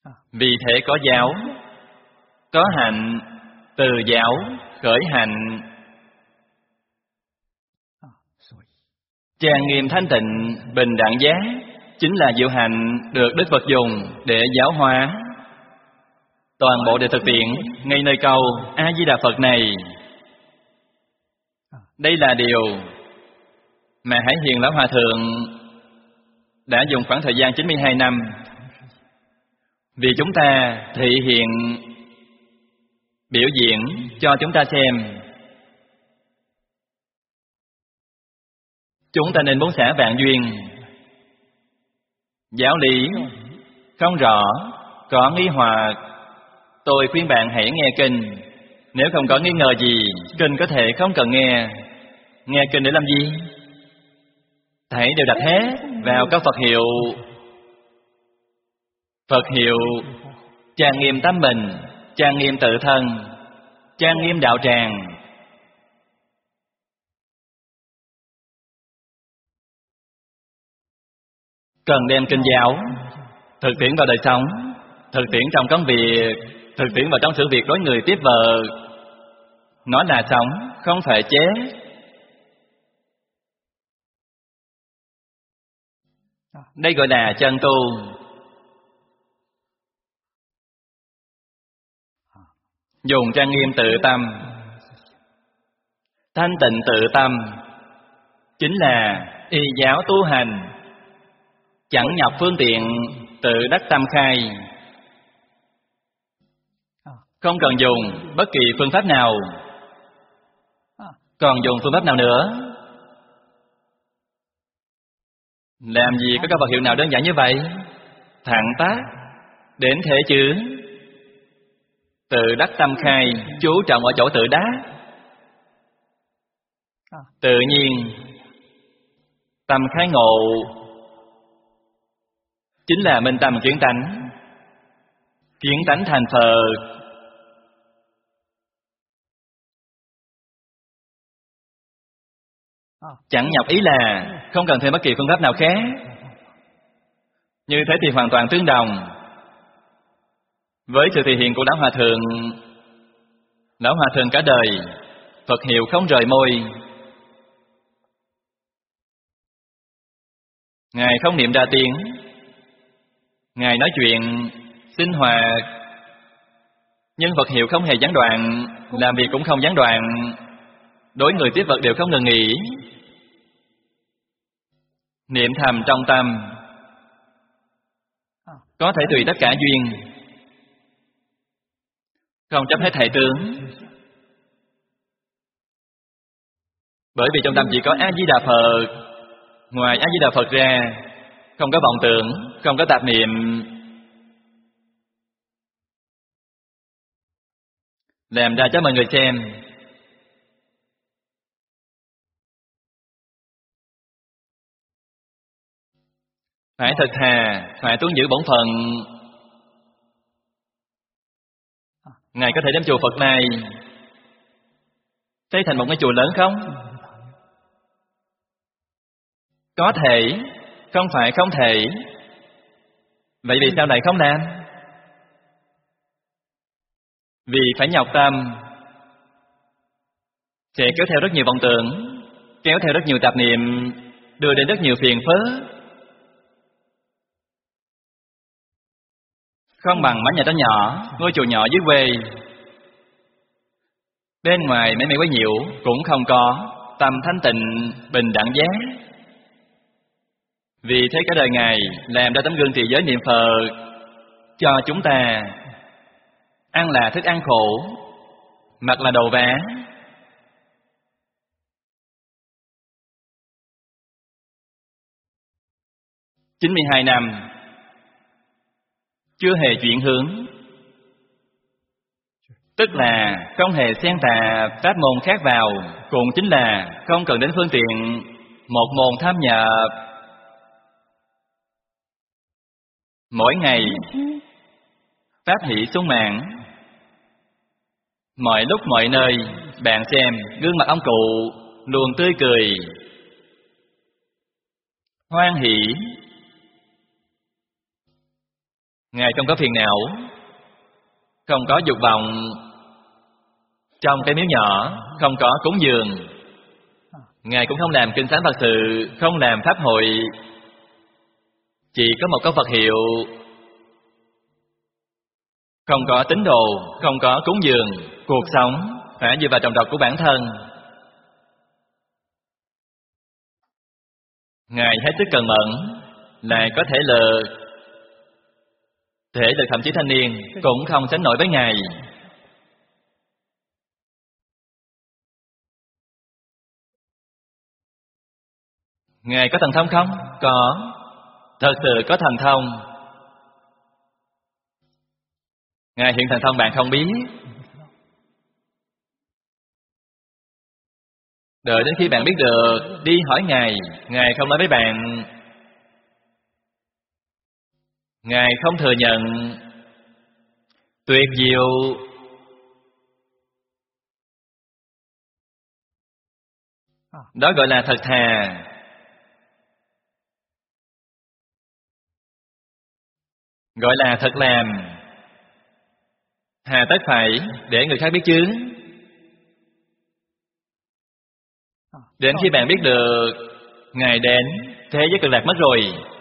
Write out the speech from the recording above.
Vì thể có giáo, có hạnh, từ giáo khởi hạnh. Trang nghiêm thanh tịnh, bình đẳng giác chính là diệu hạnh được Đức Phật dùng để giáo hóa. Toàn bộ đều thực tiễn ngay nơi câu A Di Đà Phật này. Đây là điều mà Hải Hiền Lão Hòa Thượng đã dùng khoảng thời gian 92 năm vì chúng ta thị hiện, biểu diễn cho chúng ta xem. Chúng ta nên muốn xả vạn duyên. Giáo lý không rõ, có nghi hoặc, tôi khuyên bạn hãy nghe kinh. Nếu không có nghi ngờ gì, kinh có thể không cần nghe. Nghe kinh để làm gì? Thảy đều đặt hết vào các Phật hiệu. Phật hiệu trang nghiêm tâm mình, trang nghiêm tự thân, trang nghiêm đạo tràng. Cần đem kinh giáo thực tiễn vào đời sống, thực tiễn trong công việc, thực tiễn vào trong sự việc đối người tiếp vợ. Nó là sống, không phải chết. Đây gọi là chân tu. Dùng trang nghiêm tự tâm, thanh tịnh tự tâm, chính là y giáo tu hành. Chẳng nhập phương tiện, tự đắc tâm khai. Không cần dùng bất kỳ phương pháp nào. Còn dùng phương pháp nào nữa? Làm gì có các vật hiệu nào đơn giản như vậy? Thẳng tác, đến thế chứ. Tự đắc tâm khai, chú trọng ở chỗ tự đắc. Tự nhiên, tâm khai ngộ chính là minh tâm kiến tánh. Kiến tánh thành Phật. Chẳng nhập ý là không cần thêm bất kỳ phương pháp nào khác. Như thế thì hoàn toàn tương đồng với sự thể hiện của Lão Hòa Thượng. Lão Hòa Thượng cả đời Phật hiệu không rời môi. Ngài không niệm ra tiếng. Ngài nói chuyện, sinh hoạt, nhưng Phật hiệu không hề gián đoạn, làm việc cũng không gián đoạn, đối người tiếp vật đều không ngừng nghỉ. Niệm thầm trong tâm, có thể tùy tất cả duyên, không chấp hết thảy tướng. Bởi vì trong tâm chỉ có A Di Đà Phật, ngoài A Di Đà Phật ra không có vọng tưởng, không có tạp niệm. Làm ra cho mọi người xem. Phải thật thà, phải tuân giữ bổn phận. Ngài có thể đem chùa Phật này xây thành một cái chùa lớn không? Có thể, không phải không thể. Vậy vì sao lại không làm? Vì phải nhọc tâm, sẽ kéo theo rất nhiều vọng tưởng, kéo theo rất nhiều tạp niệm, đưa đến rất nhiều phiền phức. Không bằng mái nhà đó nhỏ, ngôi chùa nhỏ dưới quê. Bên ngoài mấy quấy nhiễu cũng không có, tâm thanh tịnh, bình đẳng giác. Vì thế cả đời Ngài làm ra tấm gương trì giới niệm Phật cho chúng ta. Ăn là thức ăn khổ, mặc là đồ vá. Chín 92 năm chưa hề chuyển hướng, tức là không hề xen tạp pháp môn khác vào, cũng chính là không cần đến phương tiện một môn tham nhập. Mỗi ngày pháp hỷ sung mãn, mọi lúc mọi nơi. Bạn xem gương mặt ông cụ luôn tươi cười, hoan hỷ. Ngài không có phiền não, không có dục vọng. Trong cái miếu nhỏ không có cúng dường. Ngài cũng không làm kinh sám Phật sự, không làm pháp hội. Chỉ có một câu Phật hiệu. Không có tín đồ, không có cúng dường. Cuộc sống phải dựa vào trồng trọt của bản thân. Ngài hết sức cần mẫn, lại có thể lực. Thể lực thậm chí thanh niên cũng không sánh nổi với Ngài. Ngài có thần thông không? Có. Thật sự có thần thông. Ngài hiện thần thông bạn không biết. Đợi đến khi bạn biết được, đi hỏi Ngài. Ngài không nói với bạn. Ngài không thừa nhận. Tuyệt diệu. Đó gọi là thật thà. Gọi là thật làm. Hà tất phải để người khác biết chứ. Đến khi bạn biết được, Ngài đến, thế giới cực lạc mất rồi.